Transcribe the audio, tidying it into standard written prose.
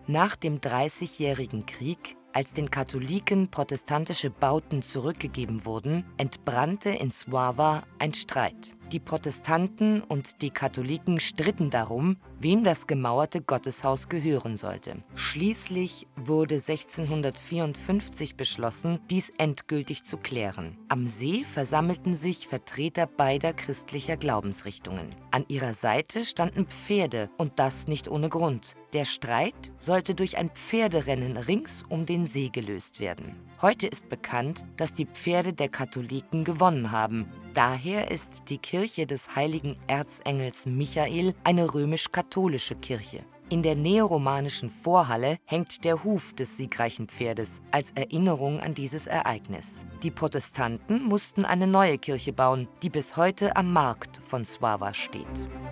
Nach dem Dreißigjährigen Krieg, als den Katholiken protestantische Bauten zurückgegeben wurden, entbrannte in Sława ein Streit. Die Protestanten und die Katholiken stritten darum, wem das gemauerte Gotteshaus gehören sollte. Schließlich wurde 1654 beschlossen, dies endgültig zu klären. Am See versammelten sich Vertreter beider christlicher Glaubensrichtungen. An ihrer Seite standen Pferde, und das nicht ohne Grund. Der Streit sollte durch ein Pferderennen rings um den See gelöst werden. Heute ist bekannt, dass die Pferde der Katholiken gewonnen haben. Daher ist die Kirche des heiligen Erzengels Michael eine römisch-katholische Kirche. In der neoromanischen Vorhalle hängt der Huf des siegreichen Pferdes als Erinnerung an dieses Ereignis. Die Protestanten mussten eine neue Kirche bauen, die bis heute am Markt von Sława steht.